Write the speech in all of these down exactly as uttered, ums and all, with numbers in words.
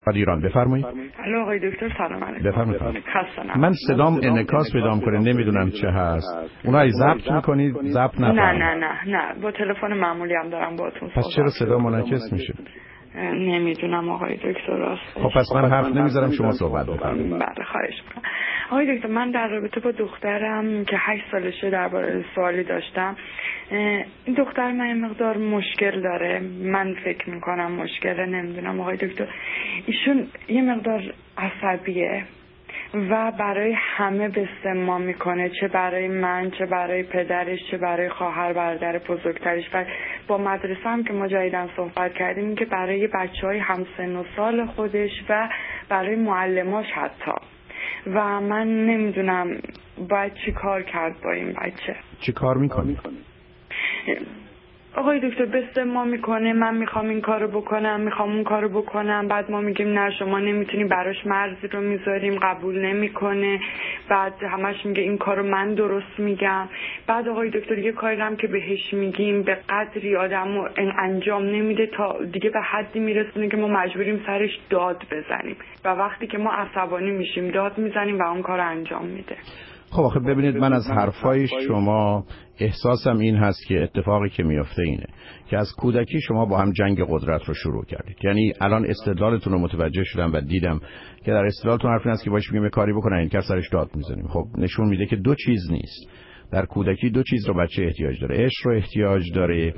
ایران بفرمایید. الو آقای دکتر سلام علیکم. بفرمایید. خسته من صدام انعکاس پیدا می‌کنه نمیدونم چه هست. اونها ضبط می‌کنید؟ ضبط نفرمایید. نه نه نه نه با تلفن معمولی هم دارم باهاتون صحبت. پس چرا صدا منعکس میشه؟ نمیدونم آقای دکتر راست. خب پس من حرف نمیذارم شما صحبت بفرمایید. بله خواهش می‌کنم. آقای دکتر من در رابطه با دخترم که هشت سالشه درباره سوالی داشتم. این دختر من این مقدار مشکل داره، من فکر میکنم مشکله، نمیدونم آقای دکتر. ایشون یه مقدار عصبیه و برای همه بسما میکنه، چه برای من، چه برای پدرش، چه برای خواهر برادر بزرگترش. و با مدرسه هم که ما جدیدن صحبت کردیم که برای بچه های همسن و سال خودش و برای معلماش حتی. و من نمیدونم باید چی کار کرد با این بچه. چی کار میکنی؟ آقای دکتر بسته ما میکنه، من میخوام این کارو بکنم، میخوام اون کارو بکنم، بعد ما میگیم نه شما نمیتونی، براش مرزی رو میذاریم، قبول نمیکنه، بعد همش میگه این کارو من درست میگم. بعد آقای دکتر یه کاری هم که بهش میگیم به قدری آدمو انجام نمیده تا دیگه به حدی میرسونه که ما مجبوریم سرش داد بزنیم و وقتی که ما عصبانی میشیم داد میزنیم و اون کارو انجام میده. خب آخه ببینید من از حرفای شما احساسم این هست که اتفاقی که میفته اینه که از کودکی شما با هم جنگ قدرت رو شروع کردید. یعنی الان استدلالتون رو متوجه شدم و دیدم که در استدلالتون حرف این است که باش میگم کاری بکنن این کار سرش داد میزنیم. خب نشون میده که دو چیز نیست. در کودکی دو چیز رو بچه احتیاج داره، عشق رو احتیاج داره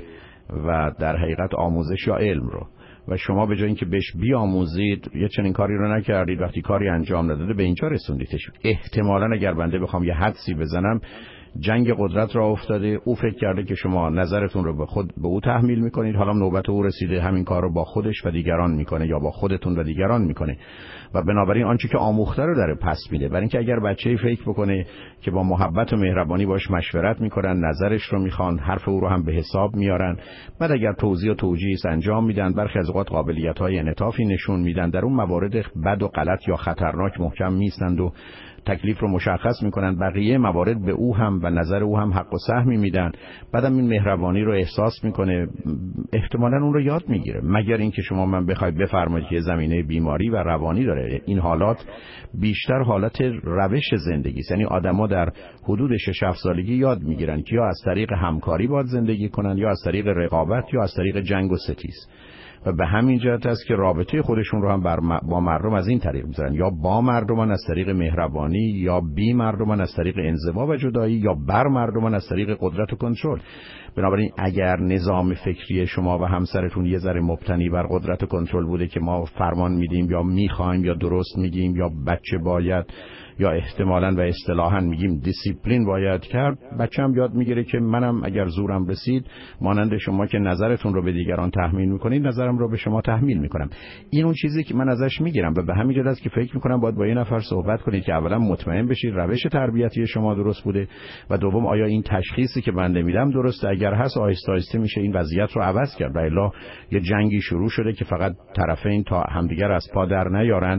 و در حقیقت آموزش یا علم رو. و شما به جای اینکه بهش بیاموزید یه چنین کاری رو نکردید، وقتی کاری انجام نداده به اینجا رسوندیدش. احتمالاً اگر بنده بخوام یه حدسی بزنم جنگ قدرت را افتاده، او فکر کرده که شما نظرتون رو به خود به او تحمیل میکنید، حالا نوبت او رسیده همین کار رو با خودش و دیگران میکنه یا با خودتون و دیگران میکنه و بنابراین آنچه که آموخته رو داره پس میده. برای اینکه اگر بچه‌ای فکر بکنه که با محبت و مهربانی باش مشورت میکنن، نظرش رو میخوان، حرف او رو هم به حساب میارن، بعد اگر توضیح و توجیه انجام میدن، برخی از اوقات قابلیت‌های انعطافی نشون میدن، در اون موارد بد و غلط یا خطرناک محکم میستند و تکلیف رو مشخص میکنن، بقیه موارد به او هم و نظر او هم حق و سهمی میدن، بعدم این مهربانی رو احساس میکنه، احتمالاً اون رو یاد میگیره. مگر اینکه شما من بخواید بفرمایید که زمینه بیماری و روانی داره. این حالات بیشتر حالت روش زندگی است. یعنی آدما در حدود شش هفت سالگی یاد میگیرن که یا از طریق همکاری باید زندگی کنن یا از طریق رقابت یا از طریق جنگ و ستیز. و به همین جهت است که رابطه خودشون رو هم بر م... با مردم از این طریق می‌ذارن، یا با مردمان از طریق مهربانی، یا بی مردمان از طریق انزوا و جدایی، یا بر مردمان از طریق قدرت و کنترل. بنابراین اگر نظام فکری شما و همسرتون یه ذره مبتنی بر قدرت و کنترل بوده که ما فرمان میدیم یا میخوایم یا درست میگیم یا بچه باید یا احتمالاً و اصطلاحاً میگیم دیسیپلین باید کرد، بچه هم یاد میگیره که منم اگر زورم رسید مانند شما که نظرتون رو به دیگران تحمیل میکنید نظرم رو به شما تحمیل میکنم. این اون چیزی که من ازش میگیرم و به همین جهت است که فکر میکنم باید با یه نفر صحبت کنید که اولا مطمئن بشید روش تربیتی شما درست بوده و دوم آیا این تشخیصی که بنده میدم درسته. اگر هست آهسته آهسته میشه این وضعیت رو عوض کرد. الا یه جنگی شروع شده که فقط طرفین تا همدیگر از پا در نیارن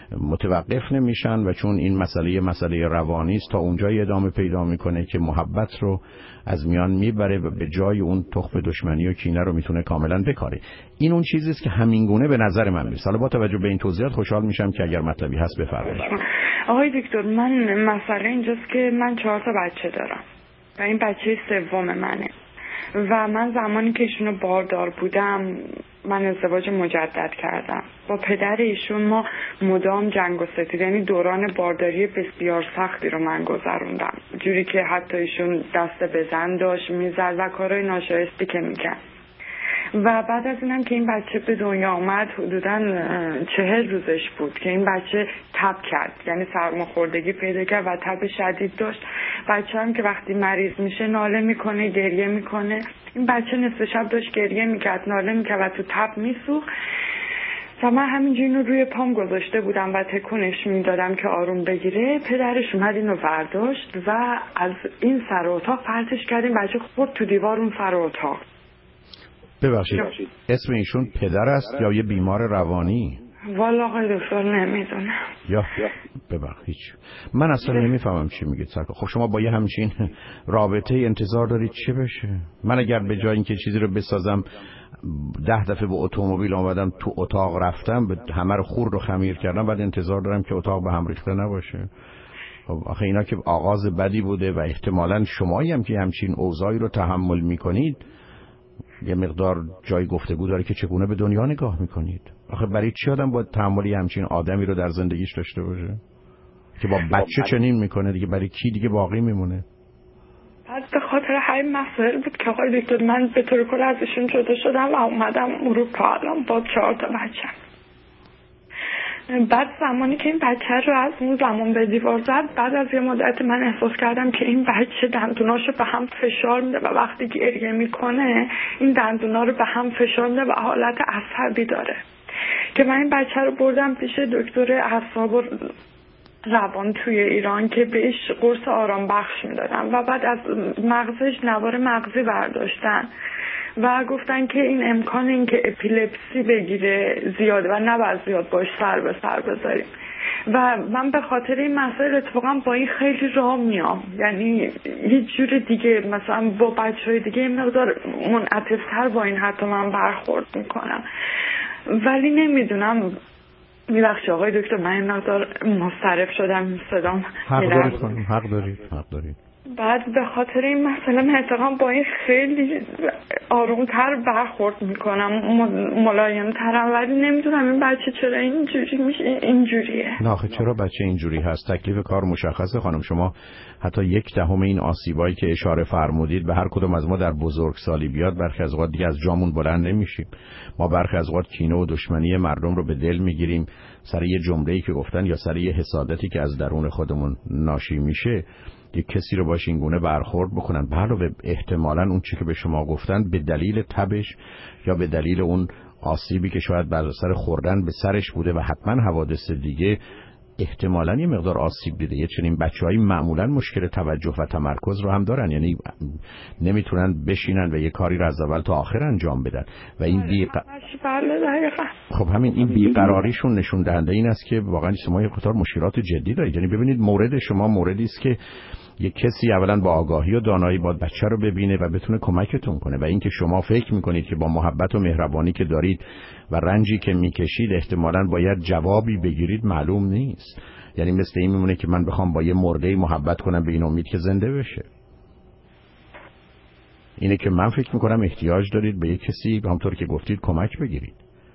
متوقف نمیشن و چون این مسئله مسئله روانی است تا اونجایی ادامه پیدا میکنه که محبت رو از میان میبره و به جای اون تخم دشمنی و کینه رو میتونه کاملا بکاره. این اون چیزی است که همینگونه به نظر من میاد. حالا با توجه به این توضیحات خوشحال میشم که اگر مطلبی هست بفرمایید. آقای دکتر من مسئله اینجاست که من چهار تا بچه دارم و این بچه سوم منه و من زمانی که ایشونو باردار بودم من ازدواج مجدد کردم. با پدر ایشون ما مدام جنگ و ستیز، یعنی دوران بارداری بسیار سختی رو من گذروندم، جوری که حتی ایشون دست به زن داشت میزد و کارهای ناشایستی که میکرد. و بعد از اینم که این بچه به دنیا آمد حدوداً چهل روزش بود که این بچه تب کرد، یعنی سرماخوردگی پیدا کرد و تب شدید داشت. بچه هم که وقتی مریض میشه ناله میکنه، گریه میکنه. این بچه نصف شب داشت گریه میکرد، ناله میکرد و تو تب میسوخت و من همینجوری اینو روی پام گذاشته بودم و تکونش میدادم که آروم بگیره. پدرش اومد اینو برداشت و از این سر اتاق پرتش کرد. این بچه خورد تو دیوار اون سر اتاق. ببخشید اسم ایشون پدر است یا یه بیمار روانی؟ والا آقای دکتر نمیدونم. یا ببخشید من اصلا نمیفهمم چی میگید. خب شما با یه همچین رابطه انتظار دارید چه بشه؟ من اگر به جای اینکه چیزی رو بسازم ده دفعه به اتومبیل آمدم تو اتاق رفتم به همه رو خورد و خمیر کردم، بعد انتظار دارم که اتاق به هم ریخته نباشه. خب آخه اینا که آغاز بدی بوده و احتمالاً شمایی هم که همچین اوضاعی رو تحمل میکنید یه مقدار جای گفتگو داره که چگونه به دنیا نگاه میکنید. آخه برای چی آدم با تحملی همچین آدمی رو در زندگیش داشته باشه که با بچه چنین میکنه؟ دیگه برای کی دیگه باقی میمونه؟ بعد به خاطر همین مسائل بود که آقای دکتر من به طور کل از ایشون جدا شدم و اومدم اروپا الان با چهار تا بچه. بعد زمانی که این بچه رو از اون زمان به دیوار زد، بعد از یه مدت من احساس کردم که این بچه دندوناشو به هم فشار میده و وقتی گریه میکنه این دندونا رو به هم فشار میده و حالت عصبی داره که من این بچه رو بردم پیش دکتر اعصاب و روان توی ایران که بهش قرص آرام بخش میدادن و بعد از مغزش نوار مغزی برداشتن و گفتن که این امکان این که اپیلپسی بگیره زیاده و نباید زیاد باش سر به سر بذاریم و من به خاطر این مسائل اتفاقا با این خیلی راه میام، یعنی یه جور دیگه مثلا با بچهای دیگه این مقدار منعطف‌تر با این حتی من برخورد میکنم، ولی نمیدونم. میبخشی آقای دکتر من این مقدار مضطرب شدم، صدام حق دارید خانم، حق دارید حق دارید بعد به خاطر این مسئله من اتفاقا با این خیلی آرومتر برخورد میکنم، ملایمترم، ولی نمیدونم این بچه چرا اینجوری میشه اینجوریه. نه آخه چرا بچه اینجوری هست؟ تکلیف کار مشخصه خانم. شما حتی یک دهم این آسیبایی که اشاره فرمودید به هر کدوم از ما در بزرگسالی بیاد برخی از اوقات دیگه از جامون بلند نمیشیم. ما برخی از اوقات کینه و دشمنی مردم رو به دل میگیریم سر یه جمله‌ای که گفتن یا سر یه حسادتی که از درون خودمون ناشی میشه، یک کسی رو باش این گونه برخورد بکنن. علاوه احتمالاً اون چیزی که به شما گفتن به دلیل تبش یا به دلیل اون آسیبی که شاید بر اثر خوردن به سرش بوده و حتما حوادث دیگه احتمالاً یه مقدار آسیب دیده. یه چنین بچه‌هایی معمولاً مشکل توجه و تمرکز رو هم دارن، یعنی نمیتونن بشینن و یه کاری رو از اول تا آخر انجام بدن و این بی ق... خب همین این بیقراریشون نشون دهنده این است که واقعا شما یه قطار مشکلات جدی دارید. یعنی ببینید مورد شما موردی است که یک کسی اولا با آگاهی و دانایی باید بچه رو ببینه و بتونه کمکتون کنه و اینکه شما فکر میکنید که با محبت و مهربانی که دارید و رنجی که میکشید احتمالاً باید جوابی بگیرید معلوم نیست. یعنی مثل این میمونه که من بخوام با یه مرده محبت کنم به این امید که زنده بشه. اینه که من فکر میکنم احتیاج دارید به یک کسی همونطور که گفتید کمک بگیرید.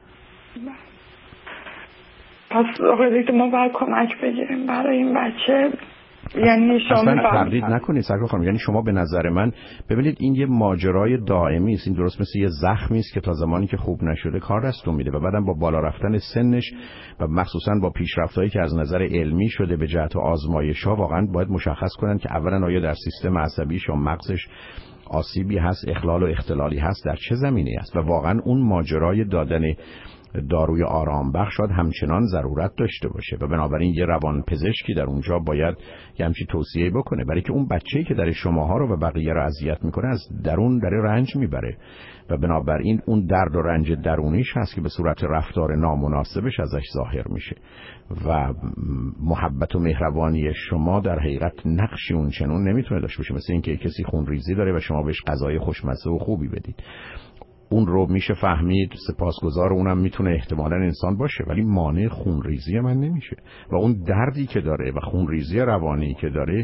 پس آقای دکتر ما باید کمک بگیریم برای این بچه. یعنی شما اصلا تردید نکنید سرکار خانم، یعنی شما به نظر من ببینید این یه ماجرای دائمی است. این درست مثل یه زخمی است که تا زمانی که خوب نشده کار دستون میده و بعدم با بالا رفتن سنش و مخصوصا با پیشرفتایی که از نظر علمی شده به جهت آزمایش‌ها واقعا باید مشخص کنن که اولا آیا در سیستم عصبیش یا مغزش آسیبی هست، اخلال و اختلالی هست، در چه زمینه‌ای است و واقعا اون ماجرای دادن داروی آرام بخش شاید همچنان ضرورت داشته باشه و بنابراین یه روان پزشکی در اونجا باید یه همچین توصیه بکنه، برای که اون بچه‌ای که در شماها رو و بقیه رو اذیت میکنه از درون داره رنج میبره و بنابراین اون درد و رنج درونیش هست که به صورت رفتار نامناسبش ازش ظاهر میشه و محبت و مهربانی شما در حقیقت نقشی اون چنون نمیتونه داشته باشه. مثل اینکه کسی خونریزی داره و شما بهش غذای خوشمزه و خوبی بدید، اون رو میشه فهمید، سپاسگزار اونم میتونه احتمالاً انسان باشه، ولی مانع خونریزی من نمیشه و اون دردی که داره و خونریزی روانی که داره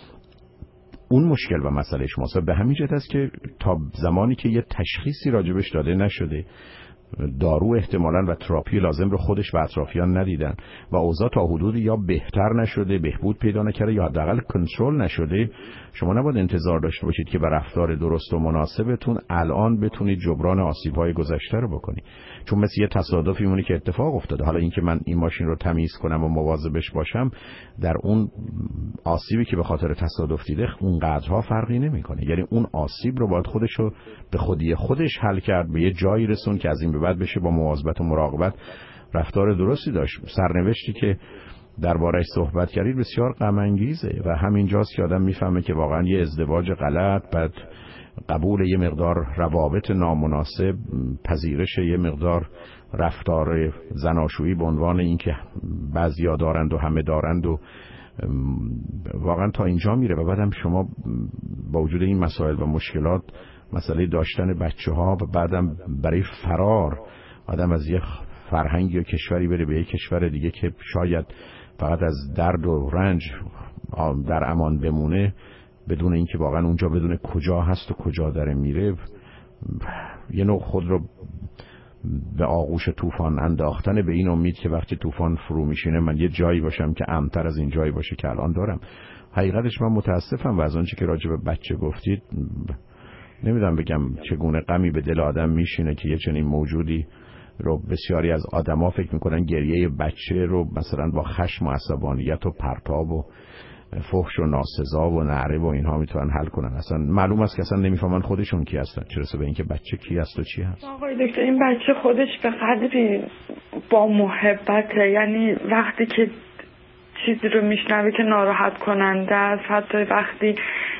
اون مشکل و مسئله شماست. به همین جهت است که تا زمانی که یه تشخیصی راجبش داده نشده، دارو احتمالاً و تراپی لازم رو خودش و اطرافیان ندیدن و اوضاع تا حدودی یا بهتر نشده، بهبود پیدا نکرده یا حداقل کنترل نشده، شما نباید انتظار داشته باشید که با رفتار درست و مناسبتون الان بتونید جبران آسیب‌های گذشته رو بکنید، چون مثل یه تصادفی مونه که اتفاق افتاده. حالا اینکه من این ماشین رو تمیز کنم و مواظبش باشم در اون آسیبی که به خاطر تصادف دیده اونقدرها فرقی نمیکنه. یعنی اون آسیب رو باید خودش رو به خودی خودش حل کرد، به یه جایی رسون که از این به بعد بشه با مواظبت و مراقبت رفتار درستی داشت. سرنوشتی که درباره‌اش صحبت کردید بسیار غم انگیزه و همینجاست که آدم میفهمه که واقعا یه ازدواج غلط، بعد قبول یه مقدار روابط نامناسب، پذیرش یه مقدار رفتار زناشویی به عنوان اینکه بعضیا دارند و همه دارند و واقعا تا اینجا میره و بعدم شما با وجود این مسائل و مشکلات مسئله داشتن بچه ها و بعدم برای فرار آدم از یه فرهنگی و کشوری بره به یک کشور دیگه که شاید فقط از درد و رنج در امان بمونه بدون اینکه واقعا اونجا بدون کجا هست و کجا داره میره، یه نوع خود رو به آغوش طوفان انداختن به این امید که وقتی طوفان فرو میشینه من یه جایی باشم که امن‌تر از این جایی باشه که الان دارم. حقیقتش من متاسفم و از آنچه که راجع به بچه گفتید نمیدونم بگم چگونه غمی به دل آدم میشینه که یه چنین موجودی رو بسیاری از آدما فکر میکنن گریه بچه رو مثلا با خشم و عصبانیت و پرتاب و فحش و ناسزا و نعره و اینها میتونن حل کنن. اصلا معلوم است که اصلا نمیفهمن خودشون کی هستن، چه رسه به اینکه بچه کی است و چی هست. آقای دکتر این بچه خودش به قدری با محبته، یعنی وقتی که چیزی رو میشنوه که ناراحت کننده است، حتی وقتی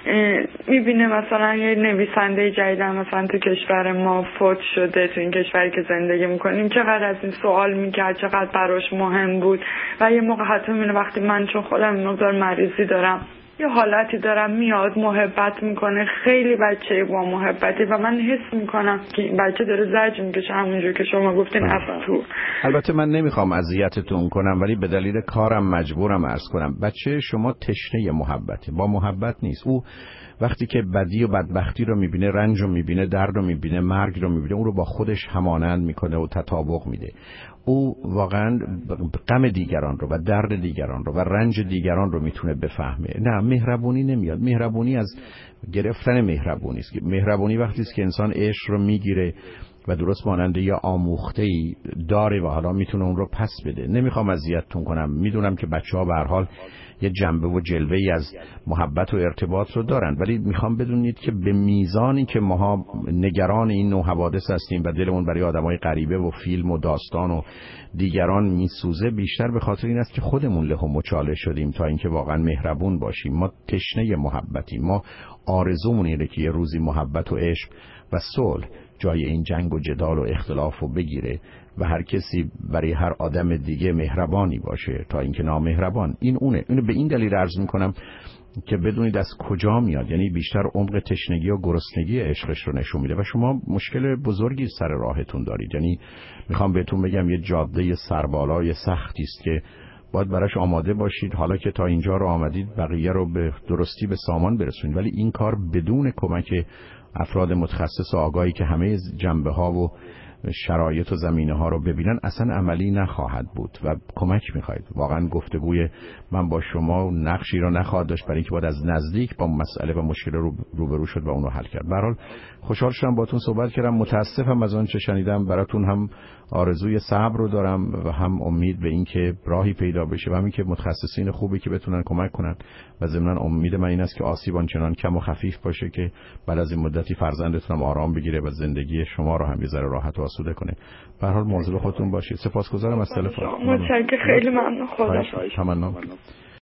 میبینه مثلا یه نویسنده جدید مثلا تو کشور ما فوت شده، تو این کشوری که زندگی میکنیم، چقدر از این سوال میکرد، چقدر براش مهم بود. و یه موقع حتی میبینه وقتی من چون خودم این مقدار مریضی دارم یه حالتی دارم میاد محبت میکنه، خیلی بچه با محبتی و من حس میکنم که این بچه داره زجر میکشه همونجور که شما گفتین اصلا تو. البته من نمیخوام اذیتتون کنم ولی به دلیل کارم مجبورم عرض کنم بچه شما تشنه محبته، با محبت نیست. او وقتی که بدی و بدبختی رو میبینه، رنج رو میبینه، درد رو میبینه، مرگ رو میبینه، اون رو با خودش همانند میکنه و تطابق میده. او واقعا غم دیگران رو و درد دیگران رو و رنج دیگران رو میتونه بفهمه. نه مهربونی نمیاد. مهربونی از گرفتن مهربونی است. مهربونی وقتی است که انسان عشق رو میگیره و درست مانند یا آموخته‌ای داره و حالا میتونه اون رو پس بده. نمیخوام اذیتتون کنم، میدونم که بچه‌ها به هر حال یه جنبه و جلوه‌ای از محبت و ارتباط رو دارن، ولی میخوام بدونید که به میزانی که ماها نگران این نوع حوادث هستیم و دلمون برای آدمای غریبه و فیلم و داستان و دیگران میسوزه، بیشتر به خاطر این است که خودمون له و مچاله شدیم تا اینکه واقعا مهربون باشیم. ما تشنه محبتیم، ما آرزومون اینه که یه روزی محبت و عشق و صلح جای این جنگ و جدال و اختلاف رو بگیره و هر کسی برای هر آدم دیگه مهربانی باشه تا اینکه نامهربان. این اونه. اینو به این دلیل عرض میکنم که بدونید از کجا میاد، یعنی بیشتر عمق تشنگی و گرسنگی عشقش رو نشون میده و شما مشکل بزرگی سر راهتون دارید. یعنی میخوام بهتون بگم یه جاده سربالای سختی است که باید براش آماده باشید. حالا که تا اینجا رو آمدید بقیه رو به درستی به سامان برسونید، ولی این کار بدون کمک افراد متخصص و آگاهی که همه جنبه ها و شرایط و زمینه ها رو ببینن اصلا عملی نخواهد بود و کمک میخواید. واقعا گفتگوی من با شما نقشی رو نخواهد داشت برای اینکه باید از نزدیک با مسئله و مشکل رو روبرو شد و اون رو حل کرد. به هر حال خوشحال شدم باهاتون صحبت کردم. متاسفم از آن چه شنیدم. براتون هم آرزوی صبر رو دارم و هم امید به این که راهی پیدا بشه و همین که متخصصین خوبی که بتونن کمک کنن و ضمن امید من این است که آسیب آنچنان کم و خفیف باشه که بعد از این مدتی فرزندتون هم آرام بگیره و زندگی شما رو هم یه ذره راحت و آسوده کنه. به هر حال مواظب خودتون باشید. سپاسگزارم از تلفن. متشکرم، خیلی ممنون. خدا تمام.